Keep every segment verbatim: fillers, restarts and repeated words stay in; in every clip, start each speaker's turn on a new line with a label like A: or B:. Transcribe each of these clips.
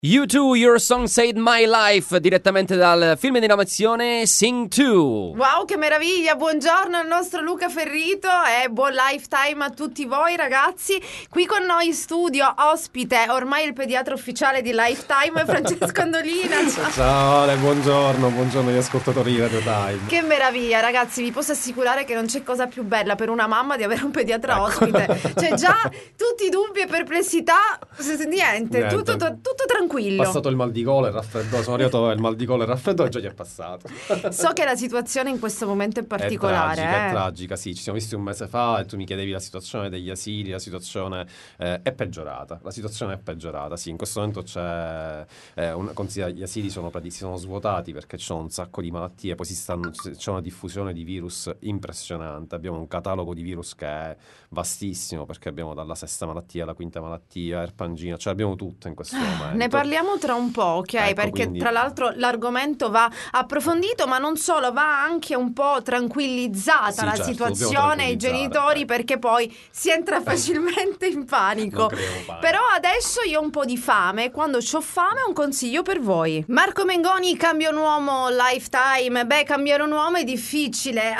A: You Too, Your Song Saved My Life, direttamente dal film di animazione Sing two.
B: Wow, che meraviglia! Buongiorno al nostro Luca Ferrito e buon lifetime a tutti voi ragazzi. Qui con noi in studio, ospite, ormai il pediatra ufficiale di Lifetime, Francesco Andolina.
C: Ciao, Ciao Ale, buongiorno, buongiorno agli ascoltatori di Radio Time.
B: Che meraviglia ragazzi, vi posso assicurare che non c'è cosa più bella per una mamma di avere un pediatra ecco. ospite. Cioè già tutti i dubbi e perplessità, niente, niente. Tutto, tutto tranquillo.
C: Passato il mal di gola, il raffreddore, sono arrivato il mal di gola e il raffreddore già gli è passato.
B: So che la situazione in questo momento è particolare.
C: È tragica,
B: eh.
C: è tragica, sì, ci siamo visti un mese fa e tu mi chiedevi la situazione degli asili, la situazione eh, è peggiorata, la situazione è peggiorata, sì, in questo momento c'è, eh, un, considera, gli asili sono, si sono svuotati perché c'è un sacco di malattie, poi si stanno, c'è una diffusione di virus impressionante, abbiamo un catalogo di virus che è vastissimo perché abbiamo dalla sesta malattia alla quinta malattia, erpangina, cioè abbiamo tutto in questo momento.
B: Ne parliamo tra un po', ok?
C: Ecco,
B: perché
C: quindi...
B: tra l'altro l'argomento va approfondito, ma non solo, va anche un po' tranquillizzata
C: sì,
B: la
C: certo,
B: situazione ai genitori,
C: eh.
B: perché poi si entra facilmente in panico. Però adesso io ho un po' di fame, quando ho fame ho un consiglio per voi. Marco Mengoni, cambia un uomo, Lifetime. Beh, cambiare un uomo è difficile,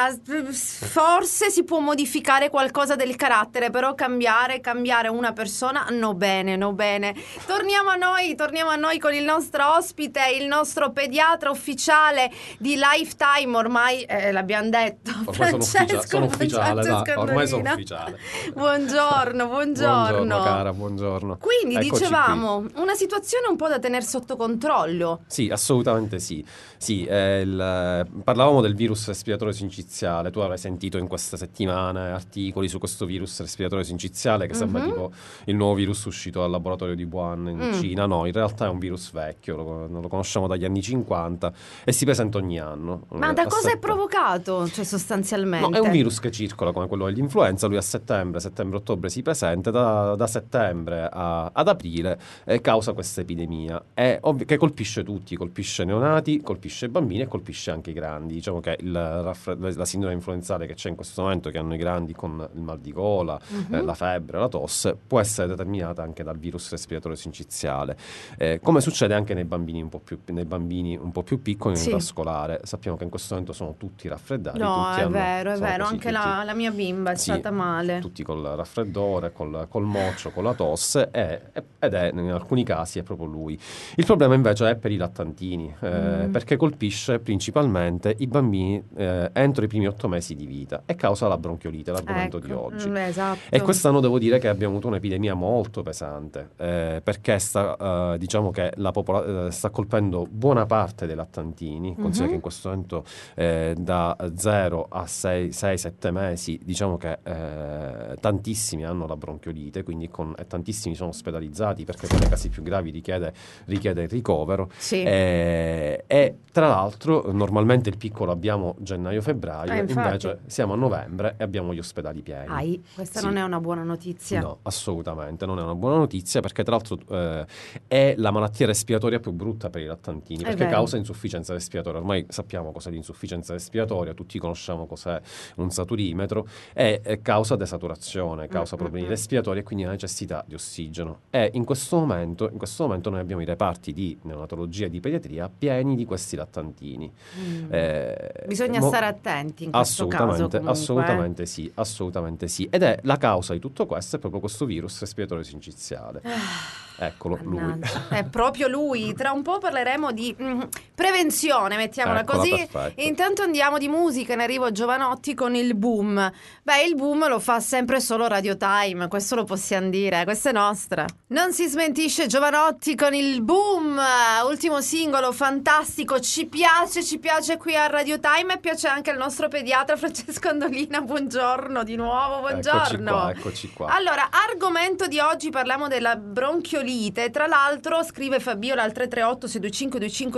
B: forse si può modificare qualcosa del carattere, però cambiare, cambiare una persona, no bene, no bene. Torniamo a noi, torniamo a noi con il nostro ospite, il nostro pediatra ufficiale di Lifetime, ormai eh, l'abbiamo detto.
C: Ormai
B: Francesco,
C: sono ufficiale, sono ufficiale, da, ormai sono ufficiale.
B: Buongiorno, buongiorno.
C: Buongiorno cara, buongiorno.
B: Quindi
C: Eccoci
B: dicevamo,
C: qui.
B: Una situazione un po' da tenere sotto controllo.
C: Sì, assolutamente sì. Sì, eh, il, parlavamo del virus respiratorio sinciziale, tu avrai sentito in queste settimane articoli su questo virus respiratorio sinciziale che sembra mm-hmm. tipo il nuovo virus uscito dal laboratorio di Wuhan in mm. Cina. No, in realtà è un virus vecchio, lo, lo conosciamo dagli anni cinquanta e si presenta ogni anno.
B: Ma da cosa è provocato? Cioè sostanzialmente?
C: No, è un virus che circola come quello dell'influenza, lui a settembre, settembre-ottobre si presenta, da, da settembre a, ad aprile eh, causa questa epidemia, è ovvio che colpisce tutti, colpisce neonati, colpisce i bambini e colpisce anche i grandi. Diciamo che il raffred- la sindrome influenzale che c'è in questo momento, che hanno i grandi con il mal di gola, mm-hmm. eh, la febbre, la tosse, può essere determinata anche dal virus respiratorio sinciziale. Eh, come succede anche nei bambini un po' più, nei bambini un po' più piccoli, nell'età sì. scolare. Sappiamo che in questo momento sono tutti raffreddati.
B: No,
C: tutti
B: è
C: hanno,
B: vero, è vero,
C: così,
B: anche
C: tutti,
B: la, la mia bimba è
C: sì,
B: stata male.
C: Tutti col raffreddore, col, col moccio, con la tosse e, ed è in alcuni casi è proprio lui. Il problema invece è per i lattantini, eh, mm. perché colpisce principalmente i bambini eh, entro i primi otto mesi di vita e causa la bronchiolite, l'argomento
B: ecco,
C: di oggi.
B: Mm, esatto.
C: E quest'anno devo dire che abbiamo avuto un'epidemia molto pesante, eh, perché sta, eh, diciamo che la popola- eh, sta colpendo buona parte dei lattantini, mm-hmm. considera che in questo momento eh, da zero a sei sette mesi diciamo che eh, tantissimi hanno la bronchiolite, quindi con, e tantissimi sono ospedalizzati perché per i casi più gravi richiede, richiede il ricovero
B: sì.
C: eh, e tra l'altro normalmente il piccolo abbiamo gennaio-febbraio,
B: eh,
C: invece siamo a novembre e abbiamo gli ospedali pieni.
B: Ai, questa
C: sì.
B: non è una buona notizia.
C: No, assolutamente non è una buona notizia, perché tra l'altro eh, è la malattia respiratoria più brutta per i lattantini, perché causa insufficienza respiratoria. Ormai sappiamo cos'è l'insufficienza respiratoria, tutti conosciamo cos'è un saturimetro, e, e causa desaturazione, causa mm-hmm. problemi respiratori e quindi la necessità di ossigeno. E in questo momento, in questo momento noi abbiamo i reparti di neonatologia e di pediatria pieni di questi lattantini.
B: Mm.
C: Eh,
B: Bisogna mo- stare attenti in questo
C: assolutamente,
B: caso comunque.
C: Assolutamente sì, assolutamente sì. Ed è la causa di tutto questo è proprio questo virus respiratorio sinciziale. Eccolo,
B: Mannaggia.
C: lui.
B: È proprio lui. Tra un po' parleremo di mm, prevenzione, mettiamola
C: Eccola,
B: così.
C: perfetto.
B: Intanto andiamo di musica, ne arrivo Giovanotti con il boom. Beh, il boom lo fa sempre solo Radio Time, questo lo possiamo dire, questa è nostra. Non si smentisce Giovanotti con il boom, ultimo singolo fantastico, ci piace, ci piace qui a Radio Time e piace anche al nostro pediatra Francesco Andolina. Buongiorno di nuovo, buongiorno.
C: Eccoci qua, eccoci qua.
B: Allora, argomento di oggi, parliamo della bronchiolite. Tra l'altro scrive Fabiola al tre tre otto sei due cinque due cinque due uno,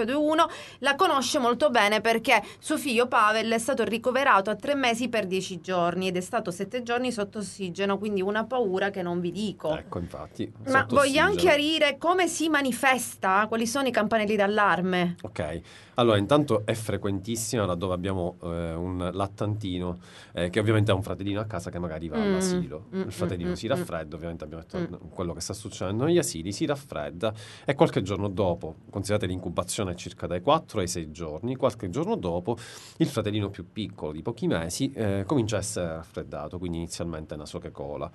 B: Giuliano la conosce molto bene perché suo figlio Pavel è stato ricoverato a tre mesi per dieci giorni ed è stato sette giorni sotto ossigeno, quindi una paura che non vi dico.
C: Ecco, infatti.
B: Ma vogliamo chiarire come si manifesta? Quali sono i campanelli d'allarme?
C: Ok, allora intanto è frequentissima laddove abbiamo eh, un lattantino eh, che ovviamente ha un fratellino a casa che magari va
B: Mm,
C: all'asilo.
B: mm,
C: Il fratellino
B: mm,
C: si
B: mm,
C: raffredda, ovviamente abbiamo detto
B: mm.
C: quello che sta succedendo negli asili, si raffredda e qualche giorno dopo, considerate l'incubazione circa dai quattro ai sei giorni, qualche giorno dopo il fratellino più piccolo di pochi mesi eh, comincia a essere raffreddato, quindi inizialmente naso che cola,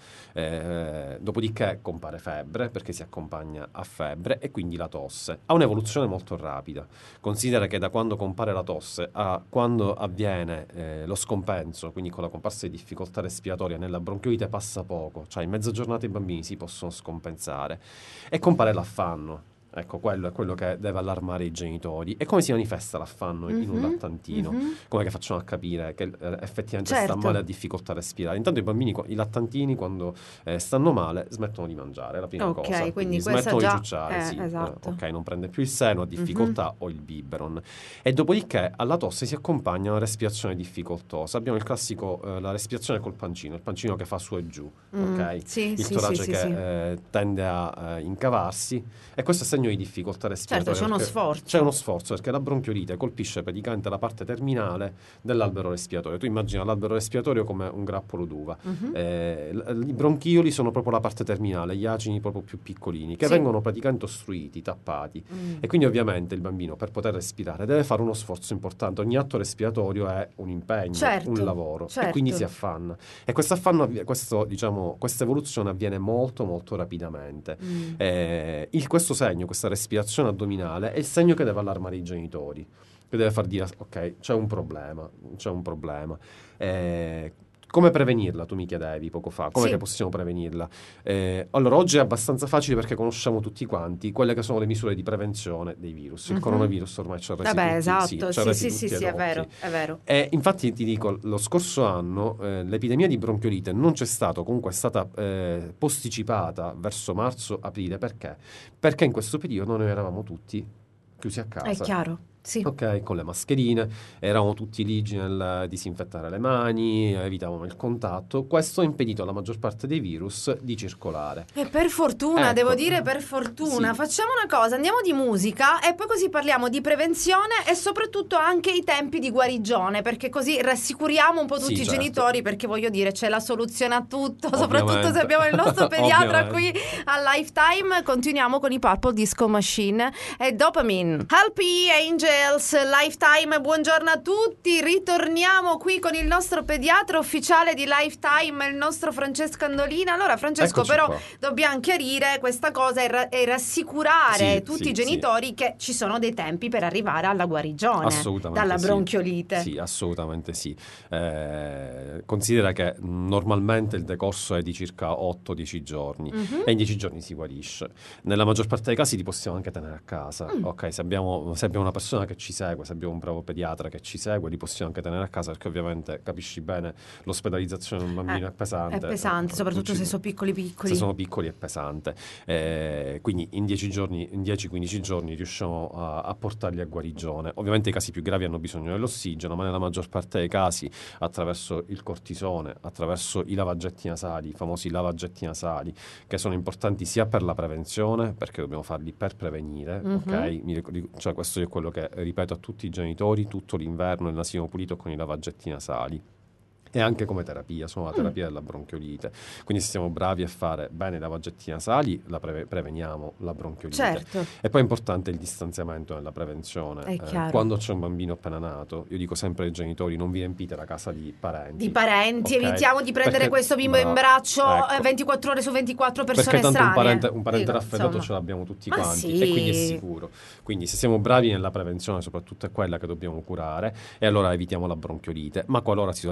C: eh, dopodiché compare febbre perché si accompagna a febbre e quindi la tosse. Ha un'evoluzione molto rapida. Considera che da quando compare la tosse a quando avviene eh, lo scompenso, quindi con la comparsa di difficoltà respiratoria nella bronchiolite passa poco, cioè in mezza giornata i bambini si possono scompensare e compare l'affanno. Ecco, quello è quello che deve allarmare i genitori. E come si manifesta l'affanno
B: Mm-hmm,
C: in un lattantino?
B: mm-hmm.
C: Come che facciamo a capire che eh, effettivamente
B: Certo.
C: sta male, a difficoltà a respirare? Intanto i bambini, i lattantini, quando eh, stanno male, smettono di mangiare, la prima
B: Ok,
C: cosa.
B: quindi
C: smettono
B: questa
C: di
B: già-
C: ciucciare,
B: eh,
C: sì.
B: esatto.
C: Eh, ok, non prende più il seno, ha difficoltà o il biberon. E dopodiché alla tosse si accompagna una respirazione difficoltosa. Abbiamo il classico, eh, la respirazione col pancino, il pancino che fa su e giù,
B: Mm,
C: ok?
B: sì,
C: Il
B: sì,
C: torace
B: sì, sì,
C: che
B: sì.
C: eh, tende a eh, incavarsi e questo è segno di difficoltà respiratoria.
B: Certo, c'è uno
C: perché
B: sforzo.
C: C'è uno sforzo perché la bronchiolite colpisce praticamente la parte terminale dell'albero respiratorio. Tu immagina l'albero respiratorio come un grappolo d'uva.
B: Mhm.
C: Eh, l- I bronchioli sono proprio la parte terminale, gli acini proprio più piccolini, che
B: Sì.
C: vengono praticamente ostruiti, tappati.
B: Mm.
C: E quindi ovviamente il bambino per poter respirare deve fare uno sforzo importante. Ogni atto respiratorio è un impegno,
B: Certo,
C: un lavoro
B: certo.
C: e quindi si affanna. E questo affanno, avvi- questo, diciamo, questa evoluzione avviene molto molto rapidamente.
B: Mm.
C: Eh, il- questo segno, questa respirazione addominale è il segno che deve allarmare i genitori, che deve far dire ok, c'è un problema, c'è un problema. Eh, come prevenirla? Tu mi chiedevi poco fa, come
B: Sì.
C: che possiamo prevenirla? Eh, allora, oggi è abbastanza facile perché conosciamo tutti quanti quelle che sono le misure di prevenzione dei virus. Il
B: Mhm.
C: coronavirus ormai ci ha resi
B: Vabbè,
C: tutti,
B: esatto,
C: ci ha
B: sì,
C: resi
B: sì, sì,
C: tutti
B: sì, è
C: edotti.
B: vero, è vero.
C: E infatti ti dico, lo scorso anno eh, l'epidemia di bronchiolite non c'è stata, comunque è stata eh, posticipata verso marzo-aprile. Perché? Perché in questo periodo noi eravamo tutti chiusi a
B: È
C: casa.
B: chiaro, sì.
C: Ok, con le mascherine, eravamo tutti ligi nel disinfettare le mani, evitavamo il contatto. Questo ha impedito alla maggior parte dei virus di circolare.
B: E per fortuna,
C: Ecco.
B: devo dire per fortuna.
C: Sì.
B: Facciamo una cosa, andiamo di musica e poi così parliamo di prevenzione e soprattutto anche i tempi di guarigione, perché così rassicuriamo un po' tutti
C: Sì,
B: i
C: certo.
B: genitori, perché voglio dire c'è la soluzione a tutto,
C: Ovviamente.
B: soprattutto se abbiamo il nostro pediatra qui
C: Ovviamente.
B: a Lifetime. Continuiamo con i Purple Disco Machine e Dopamine. Happy Angels, Lifetime, buongiorno a tutti, ritorniamo qui con il nostro pediatra ufficiale di Lifetime, il nostro Francesco Andolina. Allora Francesco,
C: Eccoci
B: però
C: qua.
B: dobbiamo chiarire questa cosa e, ra- e rassicurare
C: Sì,
B: tutti
C: sì,
B: i genitori che ci sono dei tempi per arrivare alla guarigione
C: Assolutamente
B: dalla
C: sì.
B: bronchiolite.
C: Sì, assolutamente sì. Eh, considera che mh, normalmente il decorso è di circa otto dieci giorni
B: Mhm.
C: e in dieci giorni si guarisce. Nella maggior parte dei casi li possiamo anche tenere a casa.
B: Mm.
C: Ok, se abbiamo, se abbiamo una persona che ci segue, se abbiamo un bravo pediatra che ci segue, li possiamo anche tenere a casa perché ovviamente capisci bene l'ospedalizzazione di un bambino
B: Eh,
C: è pesante.
B: È pesante,
C: Eh,
B: soprattutto
C: tu ci-
B: se sono piccoli piccoli.
C: Se sono piccoli è pesante. Eh, quindi in dieci giorni, in dieci quindici giorni riusciamo a, a portarli a guarigione. Ovviamente i casi più gravi hanno bisogno dell'ossigeno, ma nella maggior parte dei casi attraverso il cortisone, attraverso i lavaggetti nasali, i famosi lavaggetti nasali, che sono importanti sia per la prevenzione, perché dobbiamo farli per prevenire,
B: Mhm.
C: ok? Mi ric- cioè questo è quello che ripeto a tutti i genitori tutto l'inverno, il nasino pulito con i lavaggetti nasali. E anche come terapia, sono la terapia della bronchiolite. Quindi se siamo bravi a fare bene i lavaggetti nasali, la preve- preveniamo la bronchiolite.
B: Certo.
C: E poi è importante il distanziamento nella prevenzione.
B: È chiaro.
C: quando c'è un bambino appena nato, io dico sempre ai genitori: non vi riempite la casa di parenti.
B: Di parenti,
C: ok?
B: evitiamo di prendere
C: Perché-
B: questo bimbo in
C: bravo,
B: braccio
C: ecco.
B: eh, ventiquattro ore su ventiquattro, persone
C: Perché tanto un
B: estranee.
C: parente, un parente
B: Dico,
C: raffreddato
B: insomma.
C: ce l'abbiamo tutti
B: Ma
C: quanti
B: sì.
C: e quindi è sicuro. Quindi se siamo bravi nella prevenzione, soprattutto è quella che dobbiamo curare, e allora evitiamo la bronchiolite. Ma qualora si dovesse verificare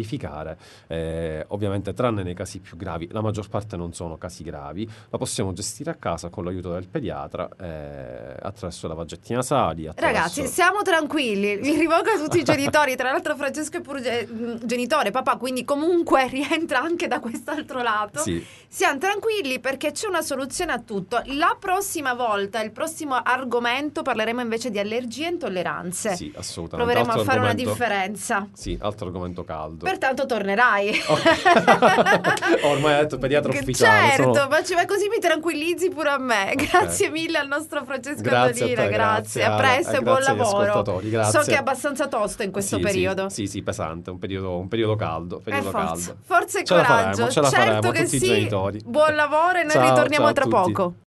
C: verificare, eh, ovviamente tranne nei casi più gravi, la maggior parte non sono casi gravi, la possiamo gestire a casa con l'aiuto del pediatra, eh, attraverso lavaggetti nasali, attraverso...
B: Ragazzi, siamo tranquilli, mi rivolgo a tutti i genitori, tra l'altro Francesco è pure ge- genitore, papà, quindi comunque rientra anche da quest'altro lato.
C: Sì.
B: Siamo tranquilli perché c'è una soluzione a tutto. La prossima volta, il prossimo argomento, parleremo invece di allergie e intolleranze.
C: Sì, assolutamente.
B: Proveremo
C: Altro
B: a fare
C: argomento...
B: una differenza.
C: Sì, altro argomento caldo.
B: Pertanto tornerai.
C: Oh. Ormai ha detto pediatra ufficiale.
B: Certo,
C: sono...
B: ma, ci- ma così mi tranquillizzi pure a me.
C: Okay.
B: Grazie mille al nostro Francesco
C: Grazie
B: Andolina,
C: a te,
B: grazie.
C: grazie,
B: A presto
C: Ara,
B: e buon
C: grazie agli
B: lavoro.
C: ascoltatori, grazie.
B: So che è abbastanza tosto in questo
C: Sì,
B: periodo.
C: Sì, sì, sì, pesante, un periodo, un periodo caldo.
B: Eh,
C: Periodo
B: forza,
C: caldo.
B: forza e
C: Ce la
B: coraggio.
C: faremo, ce la
B: certo
C: faremo,
B: che
C: tutti
B: sì.
C: i genitori.
B: Buon lavoro e noi
C: Ciao,
B: ritorniamo
C: ciao a
B: tra
C: tutti.
B: poco.